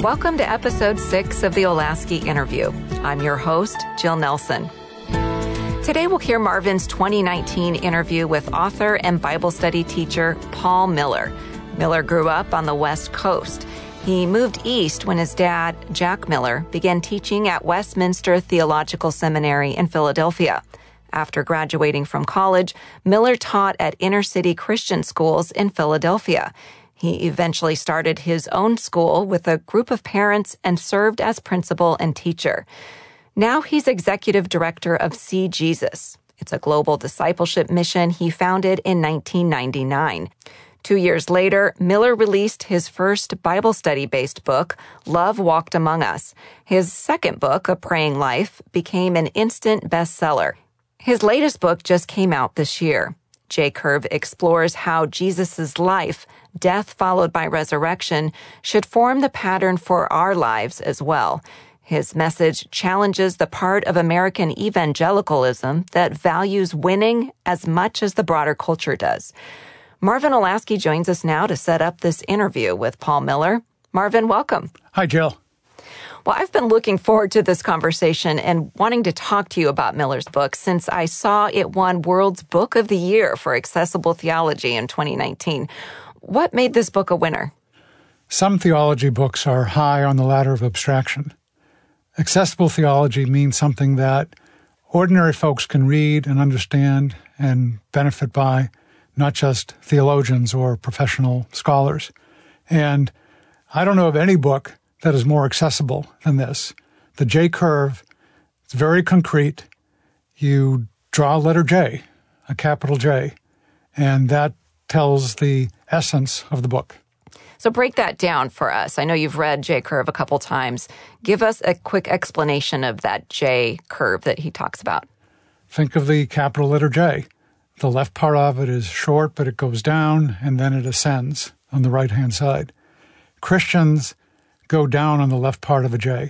Welcome to episode 6 of the Olasky Interview. I'm your host, Jill Nelson. Today we'll hear Marvin's 2019 interview with author and Bible study teacher Paul Miller. Miller grew up on the West Coast. He moved east when his dad, Jack Miller, began teaching at Westminster Theological Seminary in Philadelphia. After graduating from college, Miller taught at inner-city Christian schools in Philadelphia. He eventually started his own school with a group of parents and served as principal and teacher. Now he's executive director of See Jesus. It's a global discipleship mission he founded in 1999. 2 years later, Miller released his first Bible study-based book, Love Walked Among Us. His second book, A Praying Life, became an instant bestseller. His latest book just came out this year. J-Curve explores how Jesus' life, death followed by resurrection, should form the pattern for our lives as well. His message challenges the part of American evangelicalism that values winning as much as the broader culture does. Marvin Olasky joins us now to set up this interview with Paul Miller. Marvin, welcome. Hi, Jill. Well, I've been looking forward to this conversation and wanting to talk to you about Miller's book since I saw it won World's Book of the Year for Accessible Theology in 2019. What made this book a winner? Some theology books are high on the ladder of abstraction. Accessible theology means something that ordinary folks can read and understand and benefit by, not just theologians or professional scholars. And I don't know of any book that is more accessible than this. The J-Curve, it's very concrete. You draw a letter J, a capital J, and that tells the essence of the book. So break that down for us. I know you've read J-Curve a couple times. Give us a quick explanation of that J-Curve that he talks about. Think of the capital letter J. The left part of it is short, but it goes down, and then it ascends on the right-hand side. Christians go down on the left part of a J.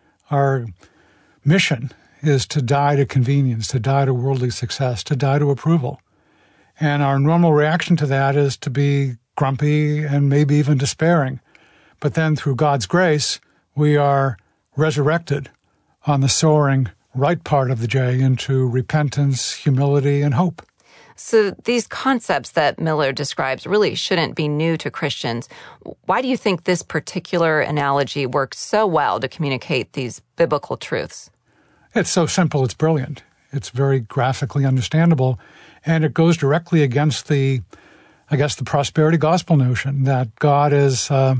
Our mission is to die to convenience, to die to worldly success, to die to approval. And our normal reaction to that is to be grumpy and maybe even despairing. But then through God's grace, we are resurrected on the soaring right part of the J into repentance, humility, and hope. So these concepts that Miller describes really shouldn't be new to Christians. Why do you think this particular analogy works so well to communicate these biblical truths? It's so simple, it's brilliant. It's very graphically understandable, and it goes directly against the prosperity gospel notion that God is a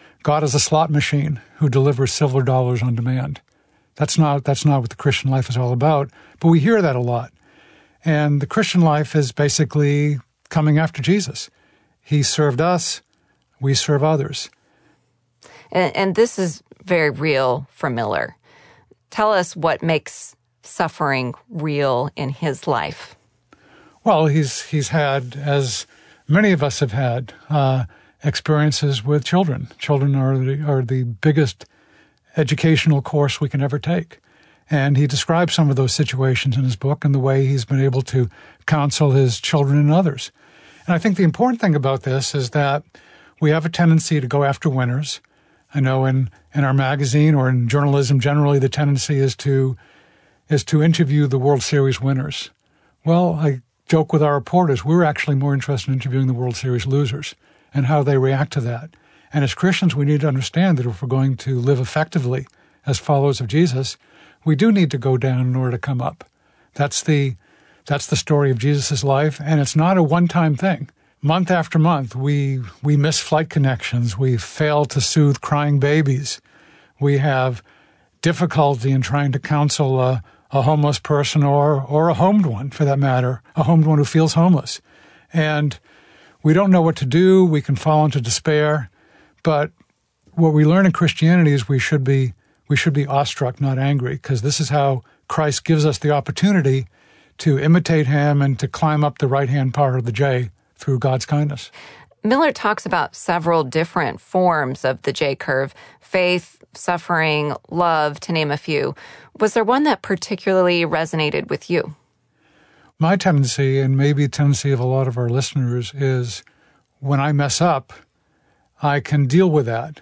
slot machine who delivers silver dollars on demand. That's not what the Christian life is all about, but we hear that a lot. And the Christian life is basically coming after Jesus. He served us, we serve others. And this is very real for Miller. Tell us what makes suffering real in his life. Well, he's had, as many of us have had, experiences with children. Children are the biggest educational course we can ever take. And he describes some of those situations in his book and the way he's been able to counsel his children and others. And I think the important thing about this is that we have a tendency to go after winners. I know in our magazine or in journalism generally, the tendency is to interview the World Series winners. Well, I joke with our reporters, we're actually more interested in interviewing the World Series losers and how they react to that. And as Christians, we need to understand that if we're going to live effectively as followers of Jesus, we do need to go down in order to come up. That's the story of Jesus' life, and it's not a one-time thing. Month after month, we miss flight connections. We fail to soothe crying babies. We have difficulty in trying to counsel a homeless person or a homed one, for that matter, a homed one who feels homeless. And we don't know what to do. We can fall into despair. But what we learn in Christianity is we should be awestruck, not angry, because this is how Christ gives us the opportunity to imitate him and to climb up the right-hand part of the J through God's kindness. Miller talks about several different forms of the J-Curve: faith, suffering, love, to name a few. Was there one that particularly resonated with you? My tendency, and maybe the tendency of a lot of our listeners, is when I mess up, I can deal with that.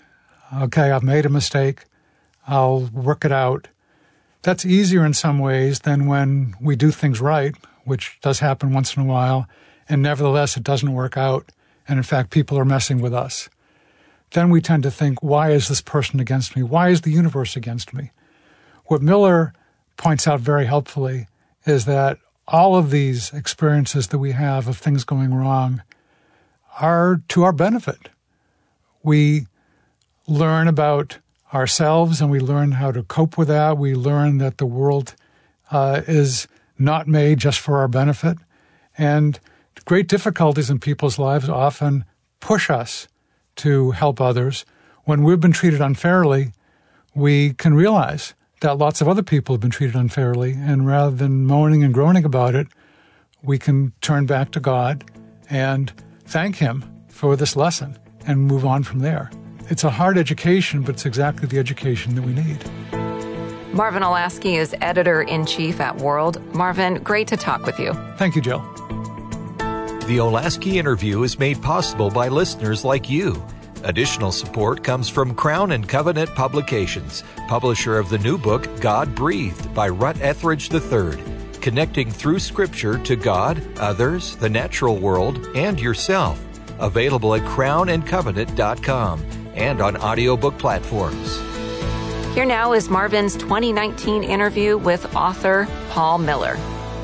Okay, I've made a mistake. I'll work it out. That's easier in some ways than when we do things right, which does happen once in a while, and nevertheless it doesn't work out, and in fact people are messing with us. Then we tend to think, why is this person against me? Why is the universe against me? What Miller points out very helpfully is that all of these experiences that we have of things going wrong are to our benefit. We learn about ourselves and we learn how to cope with that. We learn that the world is not made just for our benefit. And great difficulties in people's lives often push us to help others. When we've been treated unfairly, we can realize that lots of other people have been treated unfairly, and rather than moaning and groaning about it, we can turn back to God and thank Him for this lesson and move on from there. It's a hard education, but it's exactly the education that we need. Marvin Olasky is editor-in-chief at World. Marvin, great to talk with you. Thank you, Jill. The Olasky interview is made possible by listeners like you. Additional support comes from Crown and Covenant Publications, publisher of the new book, God Breathed, by Rutt Etheridge III, connecting through Scripture to God, others, the natural world, and yourself. Available at crownandcovenant.com and on audiobook platforms. Here now is Marvin's 2019 interview with author Paul Miller.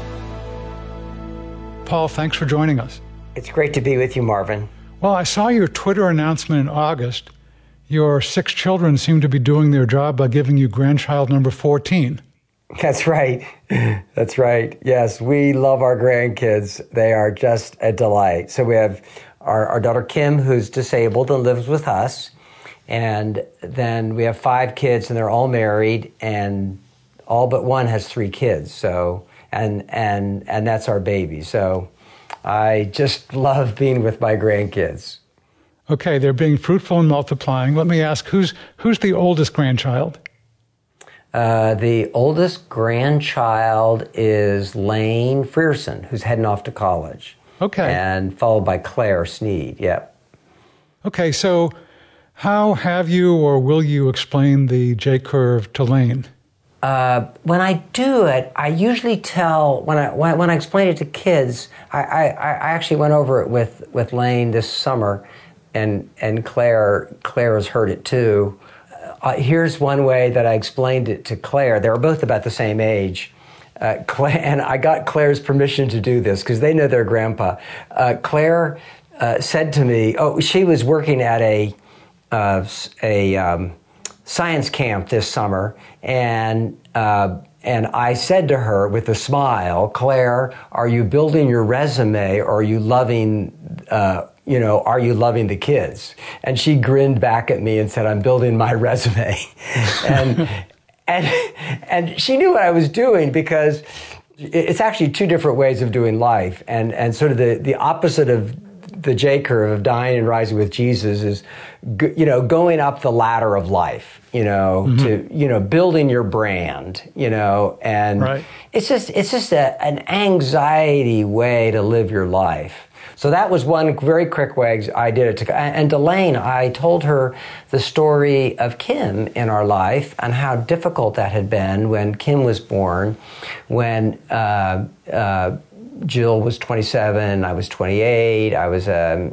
Paul, thanks for joining us. It's great to be with you, Marvin. Well, I saw your Twitter announcement in August. Your 6 children seem to be doing their job by giving you grandchild number 14. That's right. That's right. Yes, we love our grandkids. They are just a delight. So we have our daughter Kim, who's disabled and lives with us. And then we have 5 kids, and they're all married, and all but one has 3 kids. So and that's our baby. So I just love being with my grandkids. Okay, they're being fruitful and multiplying. Let me ask, who's the oldest grandchild? The oldest grandchild is Lane Frierson, who's heading off to college. Okay. And followed by Claire Sneed, yep. Okay, so how have you or will you explain the J-curve to Lane? When I do it, I usually tell, when I explain it to kids, I actually went over it with Lane this summer, and Claire has heard it too. Here's one way that I explained it to Claire. They were both about the same age. And I got Claire's permission to do this because they know their grandpa. Claire said to me, she was working at a science camp this summer, and I said to her with a smile, Claire, are you building your resume, or are you loving, are you loving the kids? And she grinned back at me and said, I'm building my resume. And she knew what I was doing, because it's actually 2 different ways of doing life. And sort of the opposite of the J-curve of dying and rising with Jesus is, going up the ladder of life, to, building your brand, and right. It's just an anxiety way to live your life. So that was one very quick way I did it. And Elaine, I told her the story of Kim in our life and how difficult that had been when Kim was born, when Jill was 27, I was 28. I was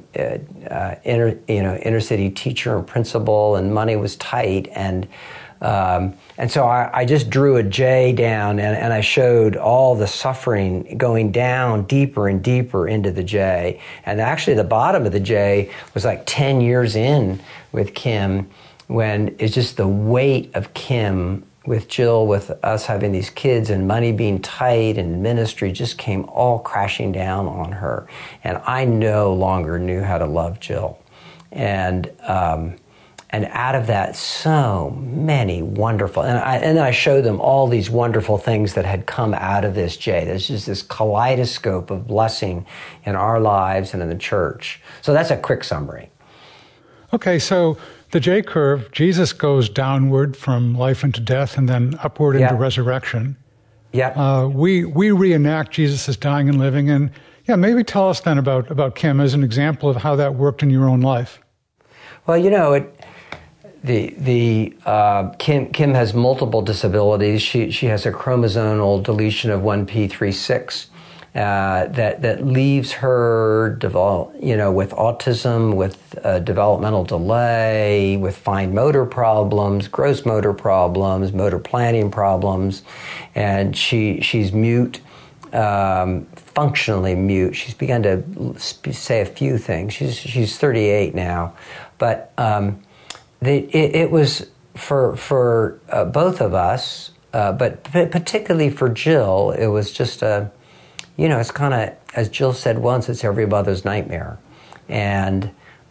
inner city teacher and principal, and money was tight, and so I just drew a J down, and I showed all the suffering going down deeper and deeper into the J. And actually the bottom of the J was like 10 years in with Kim, when it's just the weight of Kim with Jill, with us having these kids and money being tight and ministry just came all crashing down on her. And I no longer knew how to love Jill. And out of that, so many wonderful, and then I showed them all these wonderful things that had come out of this J. There's just this kaleidoscope of blessing in our lives and in the church. So that's a quick summary. Okay, so the J-curve, Jesus goes downward from life into death and then upward into resurrection. Yeah. We reenact Jesus' dying and living, and maybe tell us then about Kim as an example of how that worked in your own life. Well, Kim has multiple disabilities. She has a chromosomal deletion of 1p36 that leaves her with autism, with developmental delay, with fine motor problems, gross motor problems, motor planning problems, and she's mute. Functionally mute. She's begun to say a few things. She's 38 now, but it was for both of us, but particularly for Jill. It was just it's kind of, as Jill said once, it's every mother's nightmare, and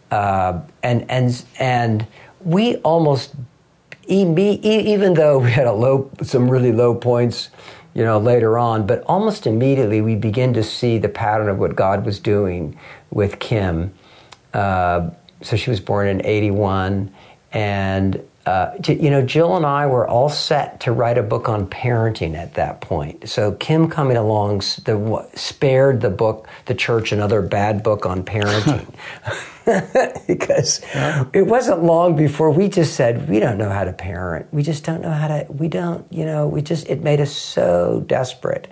we almost, even though we had some really low points, later on, but almost immediately we begin to see the pattern of what God was doing with Kim. So she was born in 81, and Jill and I were all set to write a book on parenting at that point. So Kim coming along spared the church another bad book on parenting. Because it wasn't long before we just said, we don't know how to parent. We just don't know how to, it made us so desperate.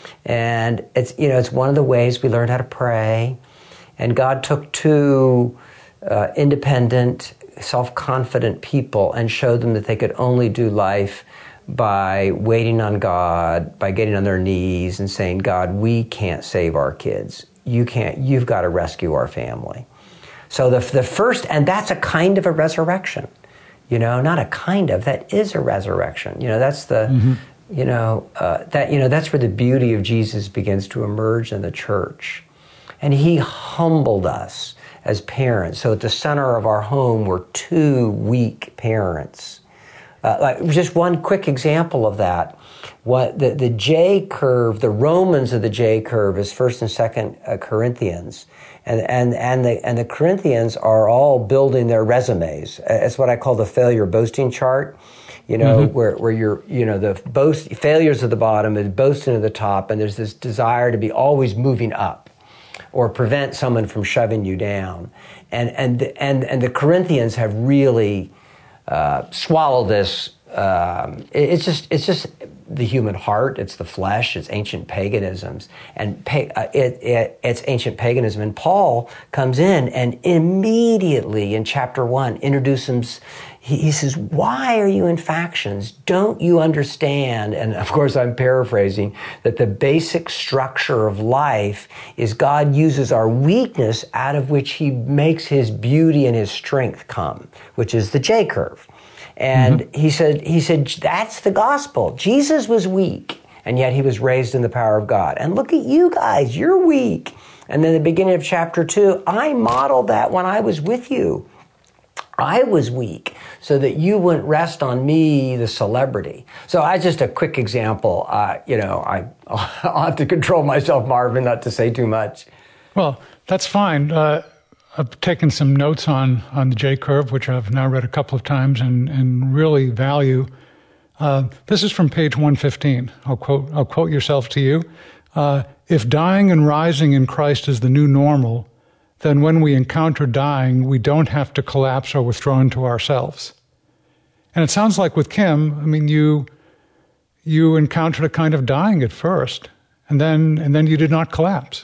And it's one of the ways we learned how to pray. And God took two independent, self-confident people and showed them that they could only do life by waiting on God, by getting on their knees and saying, God, we can't save our kids. You've got to rescue our family. So the first, and that's a kind of a resurrection, not a kind of, that is a resurrection. That's the, that's where the beauty of Jesus begins to emerge in the church. And he humbled us as parents. So at the center of our home were two weak parents. Just one quick example of that. What the J curve, the Romans of the J curve is 1st and 2nd Corinthians. And the Corinthians are all building their resumes. It's what I call the failure boasting chart. Where you're, the failures at the bottom and boasting at the top, and there's this desire to be always moving up, or prevent someone from shoving you down. And the Corinthians have really swallowed this. It's just the human heart. It's the flesh. It's ancient paganisms, and it's ancient paganism. And Paul comes in and immediately in chapter 1 introduces. He says, why are you in factions? Don't you understand? And of course, I'm paraphrasing, that the basic structure of life is God uses our weakness out of which he makes his beauty and his strength come, which is the J curve. And he said, that's the gospel. Jesus was weak, and yet he was raised in the power of God. And look at you guys, you're weak. And then the beginning of chapter 2, I modeled that when I was with you. I was weak so that you wouldn't rest on me, the celebrity. So just a quick example. I'll have to control myself, Marvin, not to say too much. Well, that's fine. I've taken some notes on the J curve, which I've now read a couple of times and really value. This is from page 115. I'll quote yourself to you. If dying and rising in Christ is the new normal, then when we encounter dying, we don't have to collapse or withdraw into ourselves. And it sounds like with Kim, I mean, you encountered a kind of dying at first, and then you did not collapse.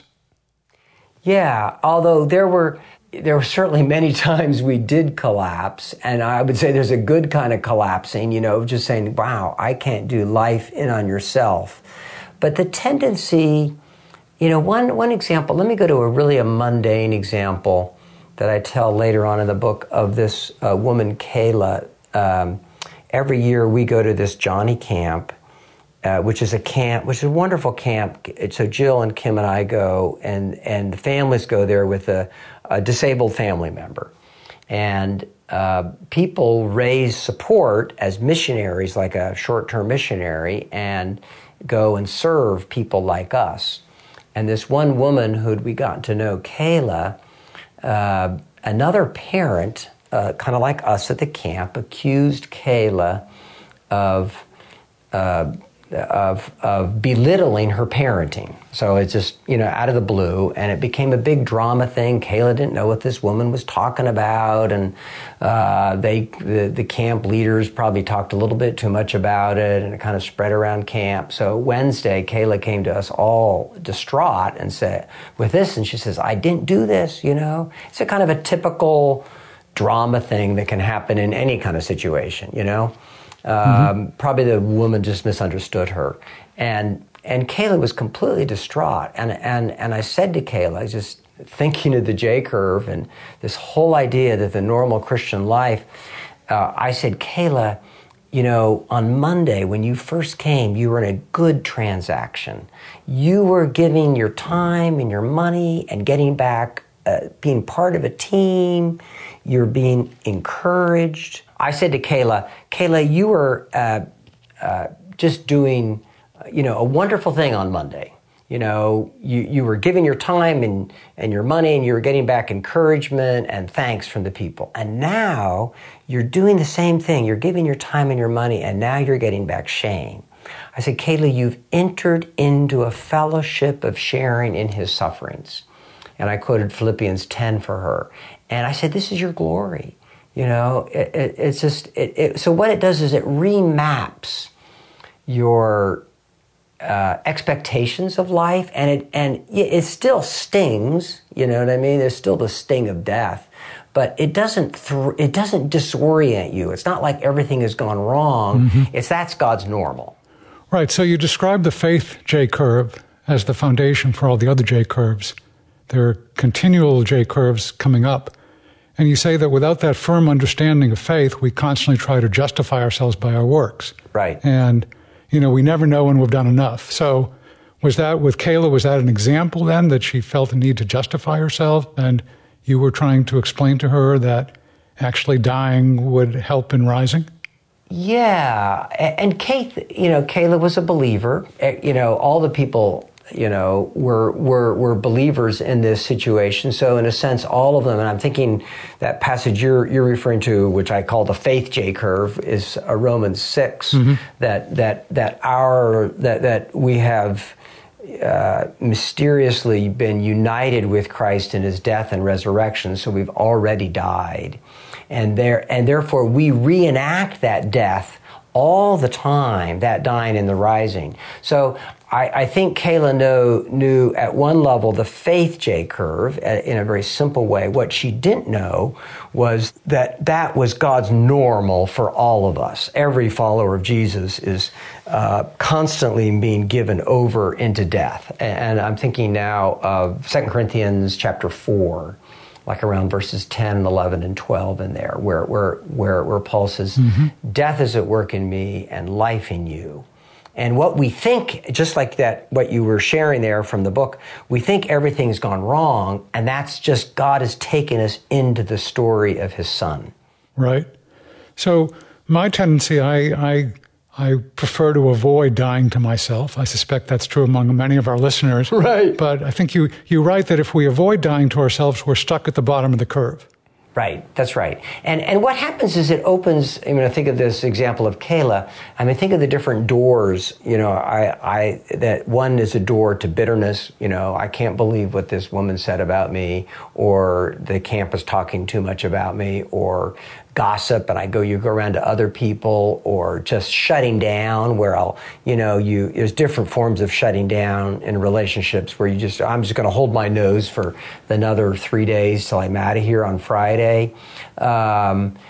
Yeah, although there were certainly many times we did collapse, and I would say there's a good kind of collapsing, just saying, wow, I can't do life in on yourself. But the tendency, one example, let me go to a mundane example that I tell later on in the book of this woman, Kayla. Every year we go to this Johnny Camp, which is a wonderful camp. So Jill and Kim and I go, and the families go there with a disabled family member. And people raise support as missionaries, like a short-term missionary, and go and serve people like us. And this one woman who'd we gotten to know, Kayla, another parent, kind of like us at the camp, accused Kayla of belittling her parenting. So it's just, out of the blue, and it became a big drama thing. Kayla didn't know what this woman was talking about, and the camp leaders probably talked a little bit too much about it, and it kind of spread around camp. So Wednesday, Kayla came to us all distraught and said, with this, and she says, I didn't do this, It's a kind of a typical drama thing that can happen in any kind of situation, Probably the woman just misunderstood her. And Kayla was completely distraught. And I said to Kayla, just thinking of the J curve and this whole idea that the normal Christian life, I said, Kayla, on Monday when you first came, you were in a good transaction. You were giving your time and your money and getting back, being part of a team. You're being encouraged. I said to Kayla, you were just doing, a wonderful thing on Monday. You were giving your time and your money, and you were getting back encouragement and thanks from the people. And now you're doing the same thing. You're giving your time and your money, and now you're getting back shame. I said, Kayla, you've entered into a fellowship of sharing in his sufferings. And I quoted Philippians 10 for her. And I said, this is your glory. It's just, so what it does is it remaps your expectations of life, and it still stings, you know what I mean? There's still the sting of death, but it doesn't disorient you. It's not like everything has gone wrong. Mm-hmm. That's God's normal. Right. So you describe the faith J-curve as the foundation for all the other J-curves. There are continual J-curves coming up. And you say that without that firm understanding of faith, we constantly try to justify ourselves by our works. Right. And, we never know when we've done enough. So was that, with Kayla, was that an example then that she felt the need to justify herself, and you were trying to explain to her that actually dying would help in rising? Yeah. And Kayla was a believer. All the people, were believers in this situation. So in a sense, all of them, and I'm thinking that passage you're referring to, which I call the faith J curve, is Romans 6, mm-hmm. that we have mysteriously been united with Christ in his death and resurrection. So we've already died. And therefore we reenact that death all the time, that dying and the rising. So I think Kayla knew at one level the faith J curve in a very simple way. What she didn't know was that was God's normal for all of us. Every follower of Jesus is constantly being given over into death. And I'm thinking now of 2 Corinthians chapter 4, like around verses 10 and 11 and 12 in there, where Paul says, mm-hmm. death is at work in me and life in you. And what we think, just like that, what you were sharing there from the book, we think everything's gone wrong, and that's just God has taken us into the story of his son. Right. So my tendency, I prefer to avoid dying to myself. I suspect that's true among many of our listeners. Right. But I think you write that if we avoid dying to ourselves, we're stuck at the bottom of the curve. Right, that's right. And what happens is it opens, I think of this example of Kayla, think of the different doors, that one is a door to bitterness, I can't believe what this woman said about me, or the camp is talking too much about me, or gossip, and you go around to other people, or just shutting down, where there's different forms of shutting down in relationships where I'm just going to hold my nose for another 3 days till I'm out of here on Friday. And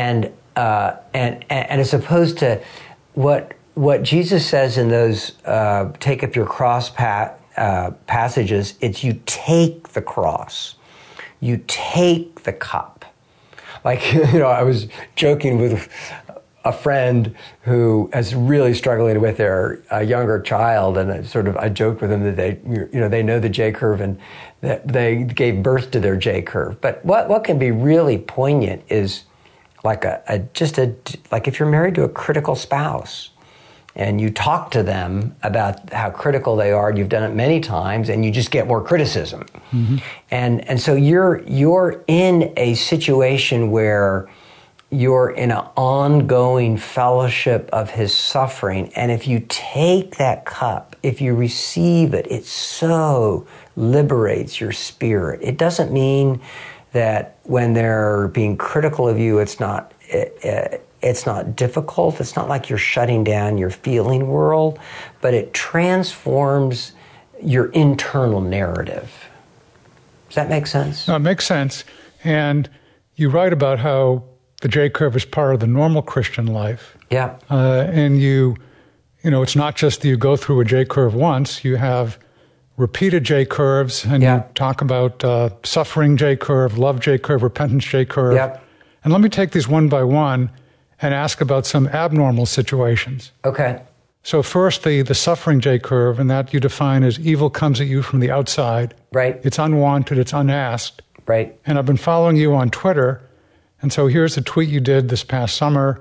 as opposed to what Jesus says in those take up your cross passages, it's you take the cross, you take the cup. I was joking with a friend who is really struggling with their younger child, and I joked with them that they know the J curve and that they gave birth to their J curve. But what can be really poignant is like if you're married to a critical spouse, and you talk to them about how critical they are, you've done it many times, and you just get more criticism. Mm-hmm. And so you're in a situation where you're in an ongoing fellowship of his suffering. And if you take that cup, if you receive it, it so liberates your spirit. It doesn't mean that when they're being critical of you, it's not difficult. It's not like you're shutting down your feeling world, but it transforms your internal narrative. Does that make sense? No, it makes sense. And you write about how the J-curve is part of the normal Christian life. Yeah. And you know, it's not just that you go through a J-curve once. You have repeated J-curves, and you talk about suffering J-curve, love J-curve, repentance J-curve. Yep. And let me take these one by one and ask about some abnormal situations. Okay. So first, the suffering J-curve, and that you define as evil comes at you from the outside. Right. It's unwanted, it's unasked. Right. And I've been following you on Twitter, and so here's a tweet you did this past summer.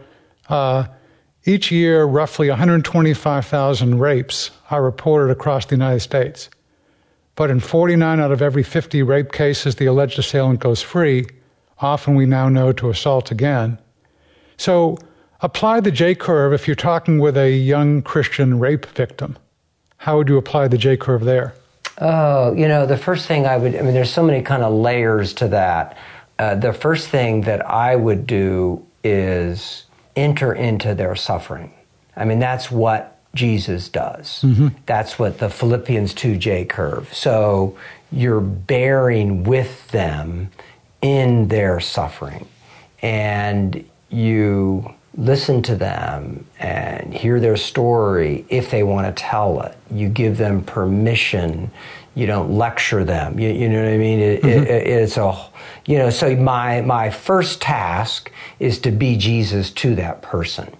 Each year, roughly 125,000 rapes are reported across the United States. But in 49 out of every 50 rape cases, the alleged assailant goes free, often we now know to assault again. So apply the J-curve if you're talking with a young Christian rape victim. How would you apply the J-curve there? Oh, the first thing there's so many kind of layers to that. The first thing that I would do is enter into their suffering. That's what Jesus does. Mm-hmm. That's what the Philippians 2 J-curve. So you're bearing with them in their suffering. And you listen to them and hear their story if they want to tell it. You give them permission. You don't lecture them. You know what I mean? It's so my first task is to be Jesus to that person.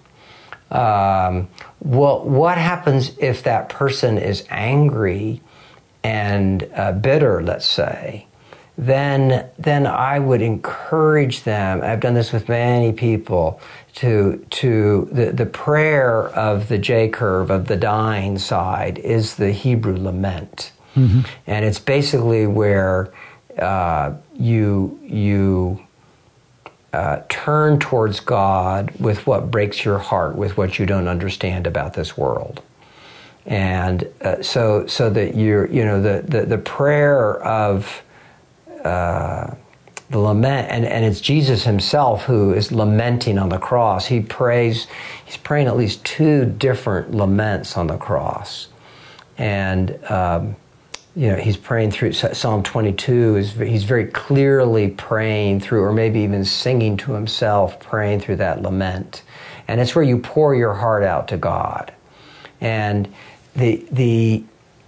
What happens if that person is angry and bitter, let's say? Then I would encourage them. I've done this with many people. To the prayer of the J-curve of the dying side is the Hebrew lament, and it's basically where you turn towards God with what breaks your heart, with what you don't understand about this world, and so that the prayer of the lament, and it's Jesus himself who is lamenting on the cross. He's praying at least 2 different laments on the cross, and he's praying through Psalm 22. He's very clearly praying through, or maybe even singing to himself, praying through that lament, and it's where you pour your heart out to God, and the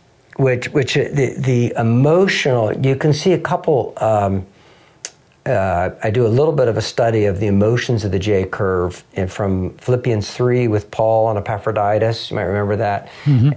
emotional. You can see a couple. I do a little bit of a study of the emotions of the J-curve from Philippians 3 with Paul on Epaphroditus. You might remember that,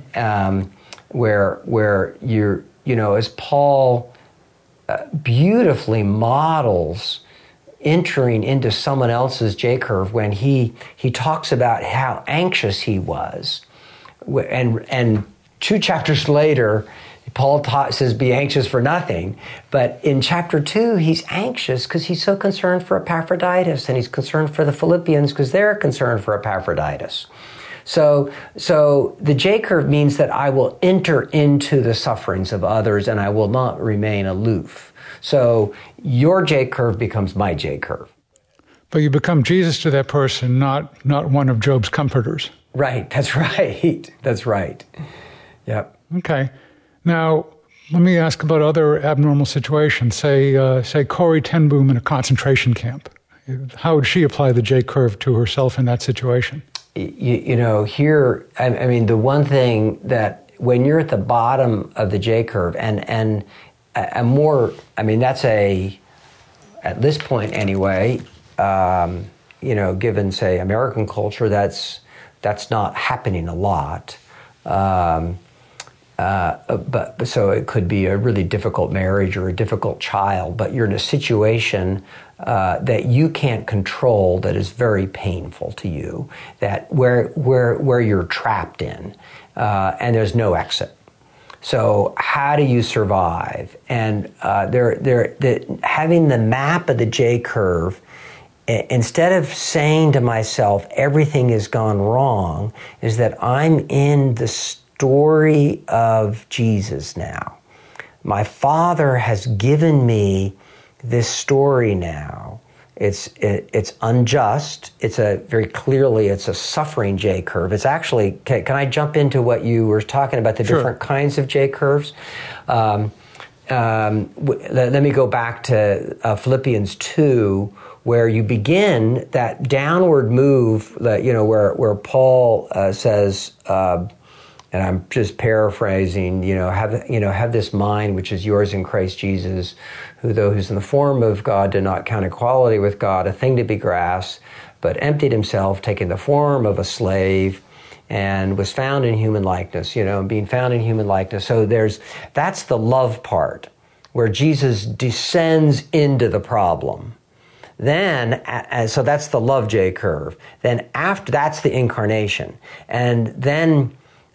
where you're, as Paul beautifully models entering into someone else's J-curve when he talks about how anxious he was, and 2 chapters later, Paul says, be anxious for nothing. But in chapter 2, he's anxious because he's so concerned for Epaphroditus, and he's concerned for the Philippians because they're concerned for Epaphroditus. So the J-curve means that I will enter into the sufferings of others and I will not remain aloof. So your J-curve becomes my J-curve. But you become Jesus to that person, not one of Job's comforters. Right, that's right. That's right. Yep. Okay. Now, let me ask about other abnormal situations. Say Corrie ten Boom in a concentration camp. How would she apply the J-curve to herself in that situation? Here, the one thing that when you're at the bottom of the J-curve, and that's at this point anyway, given, say, American culture, that's not happening a lot. But so it could be a really difficult marriage or a difficult child, but you're in a situation that you can't control, that is very painful to you, that where you're trapped in, and there's no exit. So how do you survive? And having the map of the J-curve instead of saying to myself, everything has gone wrong, is that I'm in the story of Jesus now. My Father has given me this story now. It's unjust. It's a suffering J curve. It's actually, can I jump into what you were talking about, the Sure. different kinds of J curves? Let me go back to Philippians 2, where you begin that downward move, where Paul says, and I'm just paraphrasing, have this mind which is yours in Christ Jesus, who though who's in the form of God did not count equality with God a thing to be grasped, but emptied himself, taking the form of a slave, and was found in human likeness, being found in human likeness. So that's the love part, where Jesus descends into the problem. Then, so that's the love J curve. Then after, that's the incarnation. And then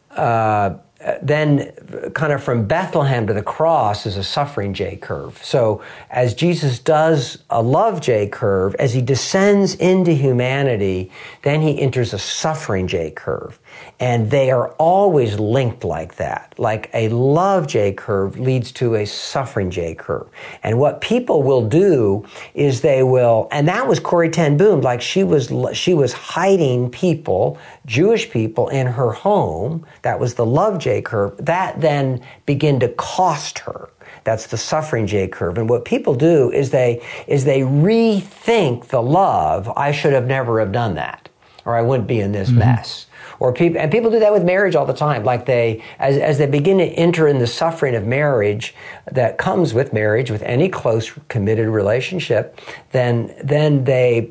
kind of from Bethlehem to the cross is a suffering J curve. So as Jesus does a love J curve, as he descends into humanity, then he enters a suffering J curve. And they are always linked like that. Like a love J curve leads to a suffering J curve. And what people will do is they will, and that was Corrie ten Boom, like she was hiding people, Jewish people, in her home. That was the love J curve. That then began to cost her. That's the suffering J curve. And what people do is they rethink the love. I should have never have done that, or I wouldn't be in this mess. Or people do that with marriage all the time. Like as they begin to enter in the suffering of marriage that comes with marriage, with any close committed relationship, then they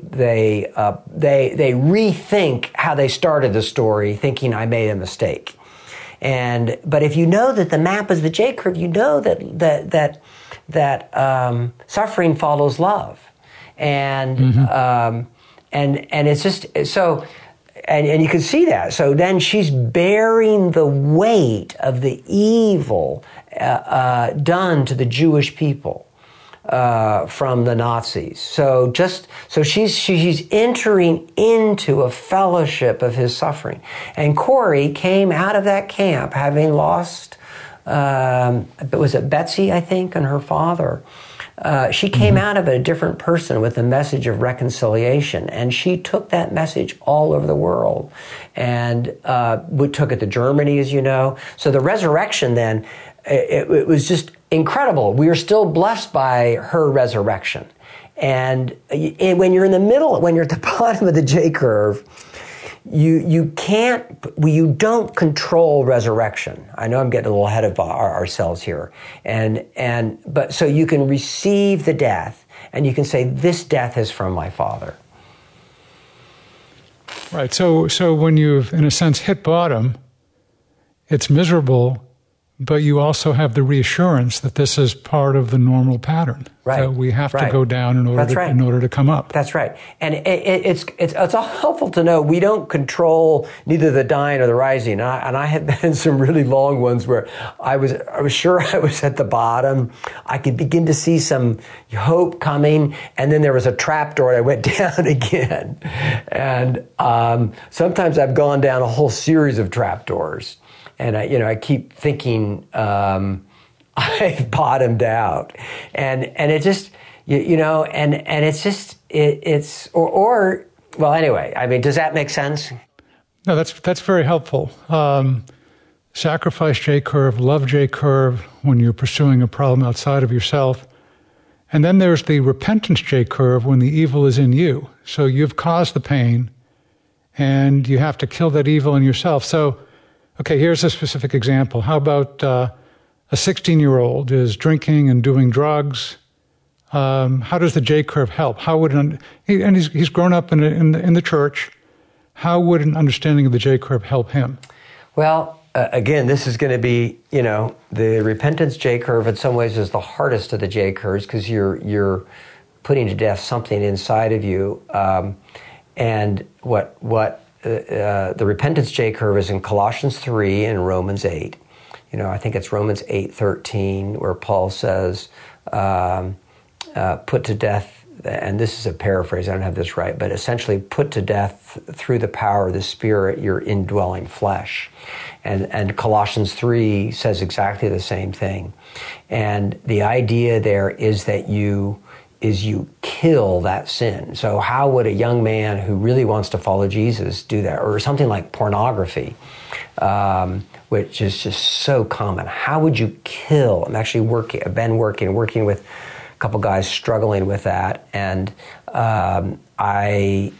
rethink how they started the story, thinking I made a mistake. But if you know that the map is the J curve, you know that suffering follows love, and it's just so. And you can see that. So then she's bearing the weight of the evil done to the Jewish people from the Nazis. So she's entering into a fellowship of his suffering. And Corrie came out of that camp having lost, was it Betsy, I think, and her father. She came out of it a different person with a message of reconciliation, and she took that message all over the world, and we took it to Germany, as you know. So the resurrection then, it was just incredible. We are still blessed by her resurrection. And when you're in the middle, when you're at the bottom of the J curve, you don't control resurrection. I know I'm getting a little ahead of ourselves here. But so you can receive the death, and you can say, this death is from my Father. Right. So when you've, in a sense, hit bottom, it's miserable, but you also have the reassurance that this is part of the normal pattern. Right. That we have to go down in order to come up. That's right. And it's all helpful to know we don't control neither the dying or the rising. And I have been in some really long ones where I was sure I was at the bottom. I could begin to see some hope coming, and then there was a trap door and I went down again. And sometimes I've gone down a whole series of trap doors. And I keep thinking I've bottomed out, and it just and it's just it's well, anyway. I mean, does that make sense? No, that's very helpful. Sacrifice J curve, love J curve when you're pursuing a problem outside of yourself, and then there's the repentance J curve when the evil is in you. So you've caused the pain, and you have to kill that evil in yourself. So. Okay, here's a specific example. How about a 16-year-old is drinking and doing drugs? How does the J curve help? How would he's grown up in the church. How would an understanding of the J curve help him? Well, again, this is going to be the repentance J curve in some ways is the hardest of the J curves because you're putting to death something inside of you, and what. The repentance J curve is in Colossians 3 and Romans 8. I think it's Romans 8:13 where Paul says, "Put to death and this is a paraphrase, I don't have this right, but essentially put to death through the power of the Spirit your indwelling flesh. And Colossians 3 says exactly the same thing. And the idea there is that you kill that sin. So how would a young man who really wants to follow Jesus do that? Or something like pornography, which is just so common. How would you kill? I've been working with a couple guys struggling with that, and I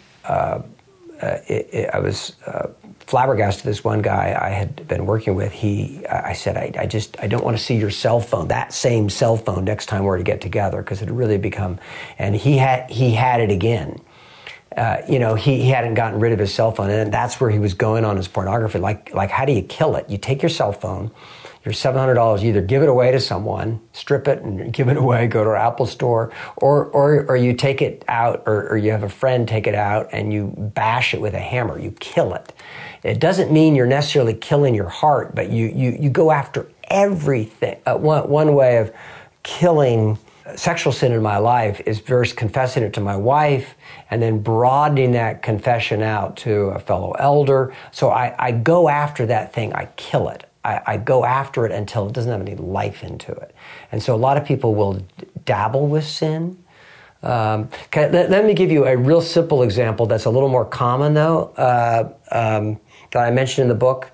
was flabbergasted. This one guy I had been working with, I said, I don't want to see your cell phone, that same cell phone, next time we're to get together, because it had really become, and he had it again. He hadn't gotten rid of his cell phone, and that's where he was going on his pornography. Like how do you kill it? You take your cell phone, your $700, you either give it away to someone, strip it and give it away, go to our Apple store, or you take it out, or you have a friend take it out and you bash it with a hammer, you kill it. It doesn't mean you're necessarily killing your heart, but you go after everything. One way of killing sexual sin in my life is first confessing it to my wife and then broadening that confession out to a fellow elder. So I go after that thing, I kill it. I go after it until it doesn't have any life into it. And so a lot of people will dabble with sin. Let me give you a real simple example that's a little more common, though, that I mentioned in the book,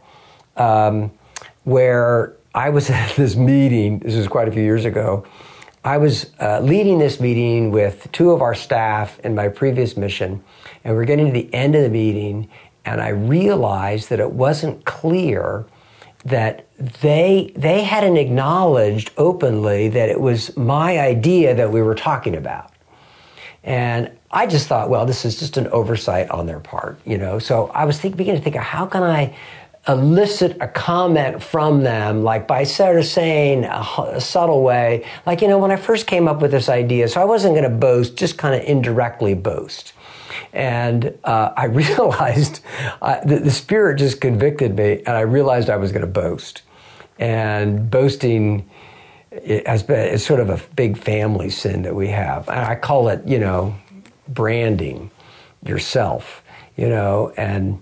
where I was at this meeting. This was quite a few years ago. I was leading this meeting with two of our staff in my previous mission, and we're getting to the end of the meeting, and I realized that it wasn't clear that they hadn't acknowledged openly that it was my idea that we were talking about. And I just thought, well, this is just an oversight on their part, So I was beginning to think, how can I elicit a comment from them, like by sort of saying a subtle way, like, when I first came up with this idea, so I wasn't going to boast, just kind of indirectly boast. And I realized the Spirit just convicted me, and I realized I was going to boast. And boasting it's sort of a big family sin that we have. I call it, branding yourself, and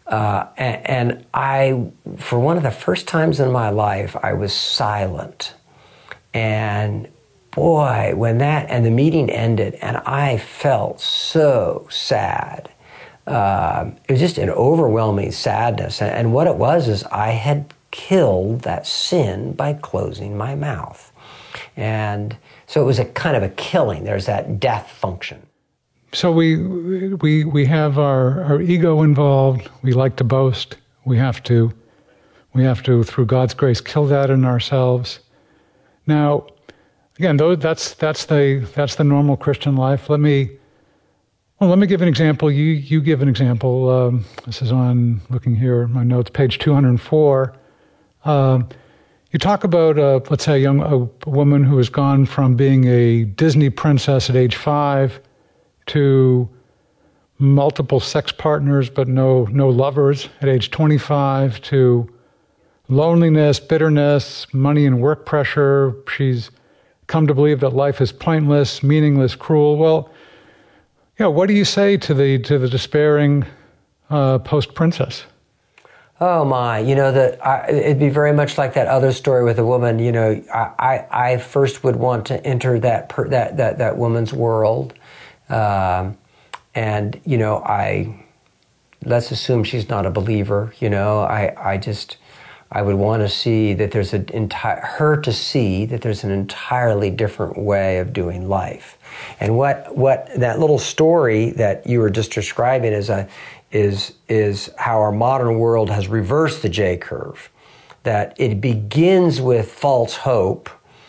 I, for one of the first times in my life, I was silent. And boy, and the meeting ended, and I felt so sad. It was just an overwhelming sadness. And what it was is I had killed that sin by closing my mouth. And so it was a kind of a killing. There's that death function. So we have our ego involved. We like to boast. We have to, through God's grace, kill that in ourselves. Now, again, that's the normal Christian life. Let me give an example. You give an example. This is on, looking here at my notes, page 204. You talk about, let's say, a woman who has gone from being a Disney princess at age 5 to multiple sex partners but no lovers at age 25, to loneliness, bitterness, money and work pressure. She's come to believe that life is pointless, meaningless, cruel. Well, what do you say to the despairing post-princess? Oh my, it'd be very much like that other story with a woman. I first would want to enter that woman's world, and let's assume she's not a believer. I would want to see that there's an entirely different way of doing life. And what that little story that you were just describing is how our modern world has reversed the J curve. That it begins with false hope,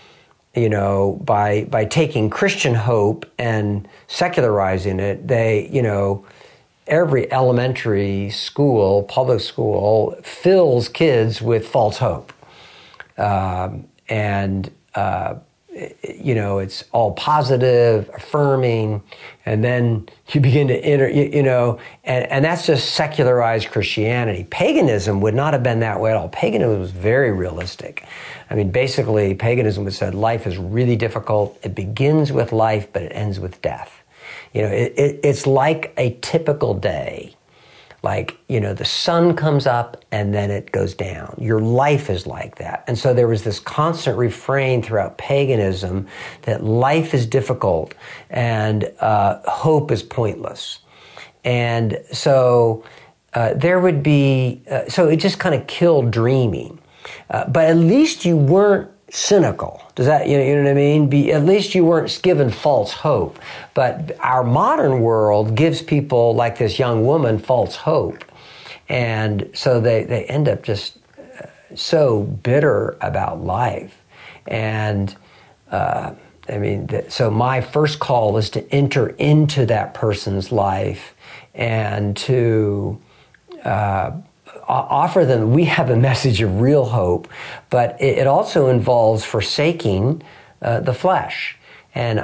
by taking Christian hope and secularizing it. Every elementary school, public school, fills kids with false hope. It's all positive, affirming, and then you begin to enter, and that's just secularized Christianity. Paganism would not have been that way at all. Paganism was very realistic. Basically, paganism would say life is really difficult. It begins with life, but it ends with death. It's like a typical day. Like, the sun comes up and then it goes down. Your life is like that. And so there was this constant refrain throughout paganism that life is difficult and hope is pointless. And so there would be, so it just kind of killed dreaming. But at least you weren't cynical. Does that, you know what I mean? At least you weren't given false hope. But our modern world gives people like this young woman false hope. And so they end up just so bitter about life. And so my first call is to enter into that person's life and to offer them, we have a message of real hope, but it also involves forsaking the flesh and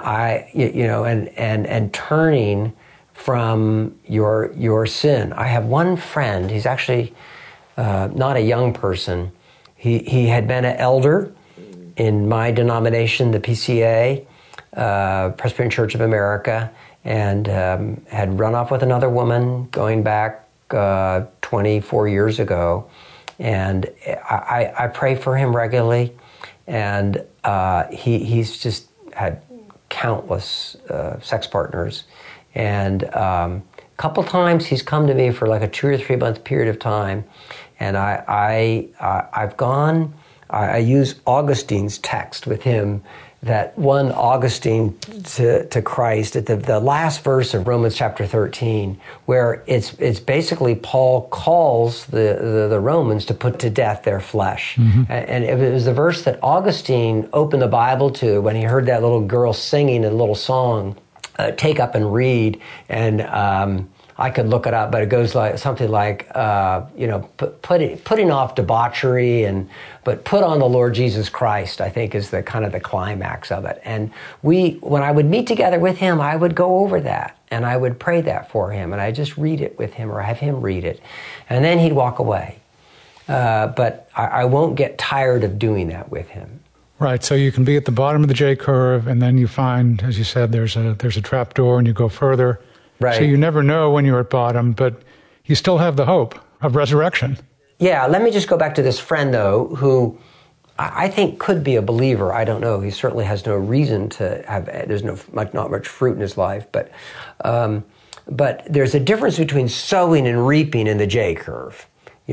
and turning from your sin. I have one friend, he's actually not a young person. He had been an elder in my denomination, the PCA, Presbyterian Church of America, and had run off with another woman going back 24 years ago, and I pray for him regularly, and he's just had countless sex partners, and a couple times he's come to me for like a 2 or 3 month period of time, and I've gone. I use Augustine's text with him, that one Augustine to Christ at the last verse of Romans chapter 13, where it's basically Paul calls the Romans to put to death their flesh. Mm-hmm. And it was the verse that Augustine opened the Bible to when he heard that little girl singing a little song, take up and read, and I could look it up, but it goes like something like, putting off debauchery but put on the Lord Jesus Christ, I think is the kind of the climax of it. And when I would meet together with him, I would go over that and I would pray that for him, and I just read it with him or have him read it, and then he'd walk away. But I won't get tired of doing that with him. Right, so you can be at the bottom of the J curve, and then you find, as you said, there's a trap door, and you go further. Right. So you never know when you're at bottom, but you still have the hope of resurrection. Yeah, let me just go back to this friend, though, who I think could be a believer. I don't know. He certainly has no reason to have, there's not much fruit in his life. But there's a difference between sowing and reaping in the J curve.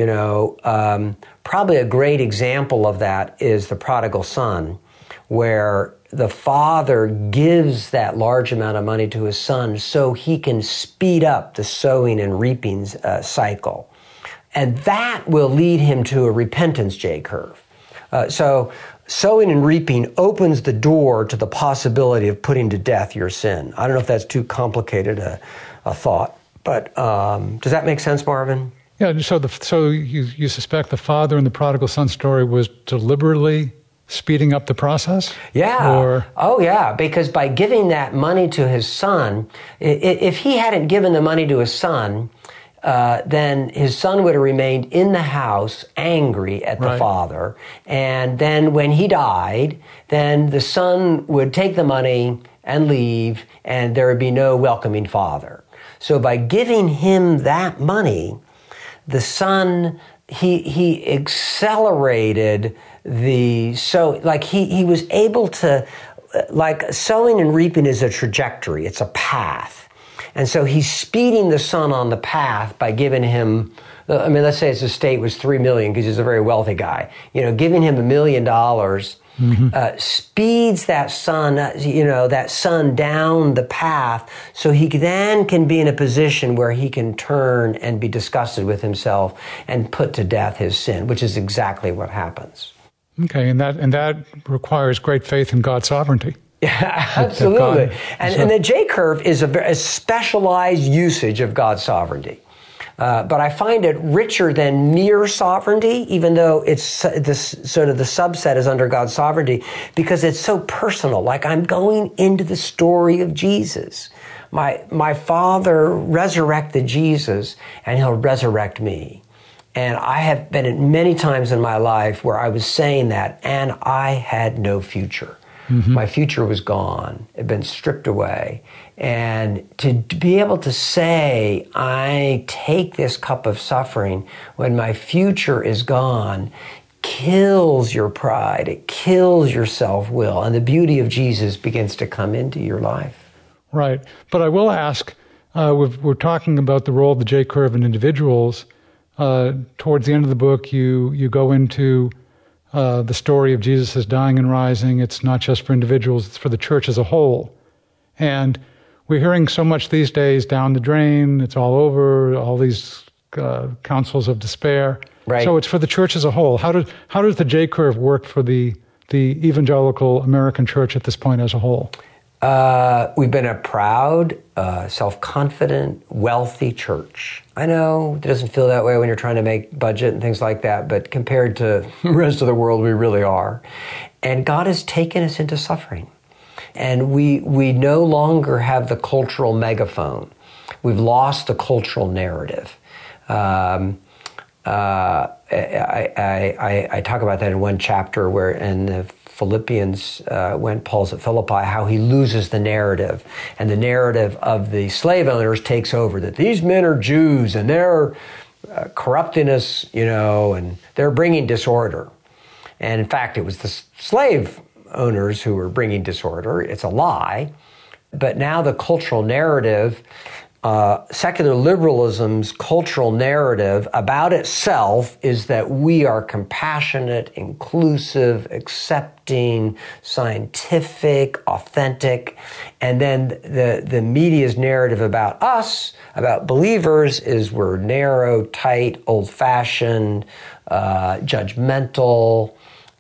Probably a great example of that is the prodigal son, where the father gives that large amount of money to his son so he can speed up the sowing and reaping cycle. And that will lead him to a repentance J curve. So sowing and reaping opens the door to the possibility of putting to death your sin. I don't know if that's too complicated a thought, but does that make sense, Marvin? Yeah, so you suspect the father in the prodigal son story was deliberately speeding up the process? Yeah. Oh, yeah, because by giving that money to his son, if he hadn't given the money to his son, then his son would have remained in the house angry at the father. And then when he died, then the son would take the money and leave, and there would be no welcoming father. So by giving him that money, the son, he accelerated he was able to, like sowing and reaping is a trajectory, it's a path. And so he's speeding the son on the path by giving him, let's say his estate was $3 million because he's a very wealthy guy. Giving him $1 million speeds that son down the path so he then can be in a position where he can turn and be disgusted with himself and put to death his sin, which is exactly what happens. Okay, and that requires great faith in God's sovereignty. Yeah, absolutely. And the J curve is a very specialized usage of God's sovereignty. But I find it richer than mere sovereignty, even though it's this sort of the subset is under God's sovereignty, because it's so personal. Like I'm going into the story of Jesus. My Father resurrected Jesus, and He'll resurrect me. And I have been at many times in my life where I was saying that, and I had no future. My future was gone. It had been stripped away. And to be able to say, I take this cup of suffering when my future is gone, kills your pride. It kills your self-will. And the beauty of Jesus begins to come into your life. Right. But I will ask, we're talking about the role of the J-curve in individuals. Towards the end of the book, you go into the story of Jesus' dying and rising. It's not just for individuals, it's for the church as a whole. And we're hearing so much these days, down the drain, it's all over, all these counsels of despair. Right. So it's for the church as a whole. How does the J-curve work for the evangelical American church at this point as a whole? We've been a proud, self-confident, wealthy church. I know it doesn't feel that way when you're trying to make budget and things like that, but compared to the rest of the world, we really are. And God has taken us into suffering. And we no longer have the cultural megaphone. We've lost the cultural narrative. I talk about that in one chapter where in the Philippians, when Paul's at Philippi, how he loses the narrative. And the narrative of the slave owners takes over, that these men are Jews and they're corrupting us, and they're bringing disorder. And in fact, it was the slave owners who were bringing disorder. It's a lie. But now the cultural narrative, secular liberalism's cultural narrative about itself is that we are compassionate, inclusive, accepting, scientific, authentic. And then the media's narrative about us, about believers, is we're narrow, tight, old-fashioned, judgmental,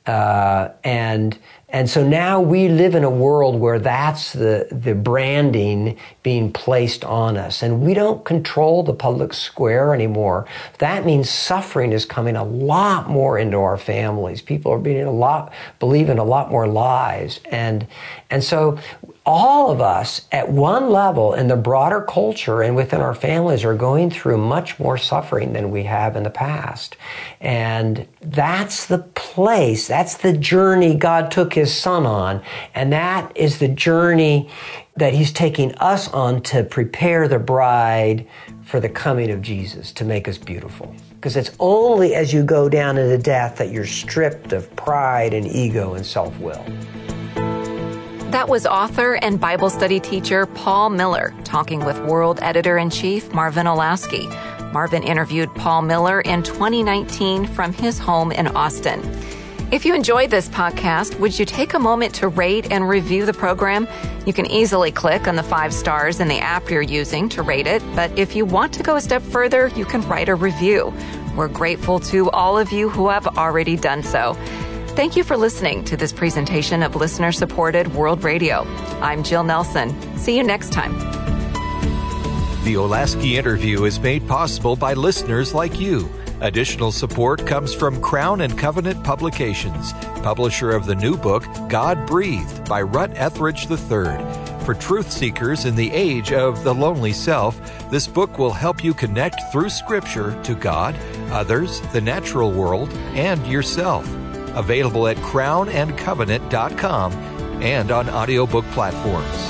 and so now we live in a world where that's the branding being placed on us. And we don't control the public square anymore. That means suffering is coming a lot more into our families. People are believing a lot more lies. And so all of us at one level in the broader culture and within our families are going through much more suffering than we have in the past. And that's the place, that's the journey God took his son on. And that is the journey that he's taking us on to prepare the bride for the coming of Jesus, to make us beautiful. Because it's only as you go down into death that you're stripped of pride and ego and self-will. That was author and Bible study teacher Paul Miller talking with World Editor-in-Chief Marvin Olasky. Marvin interviewed Paul Miller in 2019 from his home in Austin. If you enjoyed this podcast, would you take a moment to rate and review the program? You can easily click on the 5 stars in the app you're using to rate it, but if you want to go a step further, you can write a review. We're grateful to all of you who have already done so. Thank you for listening to this presentation of listener-supported World Radio. I'm Jill Nelson. See you next time. The Olasky Interview is made possible by listeners like you. Additional support comes from Crown and Covenant Publications, publisher of the new book, God Breathed, by Rutt Ethridge III. For truth seekers in the age of the lonely self, this book will help you connect through Scripture to God, others, the natural world, and yourself. Available at crownandcovenant.com and on audiobook platforms.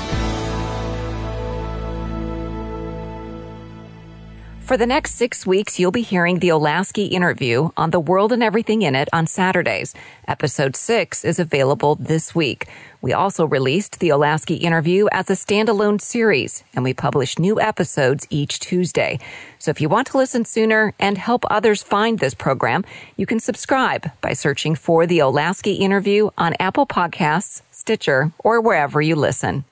For the next 6 weeks, you'll be hearing the Olasky Interview on The World and Everything in It on Saturdays. Episode 6 is available this week. We also released the Olasky Interview as a standalone series, and we publish new episodes each Tuesday. So if you want to listen sooner and help others find this program, you can subscribe by searching for the Olasky Interview on Apple Podcasts, Stitcher, or wherever you listen.